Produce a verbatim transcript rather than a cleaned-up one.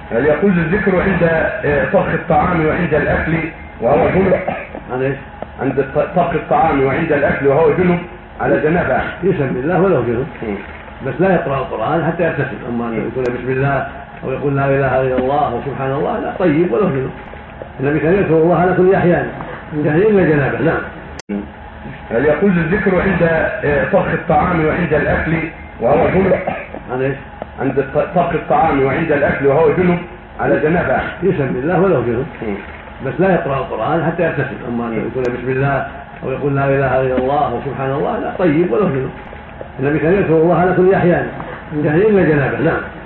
هل يجوز الذكر عند طبخ الطعام وعند الأكل وهو جنب؟ عند طبخ الطعام وعند الأكل وهو جنب على جنابه يسمي الله ولو جنب، بس لا يقرأ القرآن حتى يغتسل. أما يقول بسم الله أو يقول لا إله إلا الله وسبحان الله لا، طيب ولو جنب. النبي كان يذكر الله على كل أحيان يعني إلا جنابه. نعم. هل يجوز الذكر عند طبخ الطعام وعند الأكل وهو جنب؟ عند طبخ الطعام وعند الأكل وهو جنب على جنابه يسمي الله ولو جنب، بس لا يقرأ القرآن حتى يغتسل. أما يقول بسم الله أو يقول لا إله إلا الله وسبحان الله لا، طيب ولو جنب. النبي كان يذكر الله على كل أحيان يعني إلا جنابه. نعم.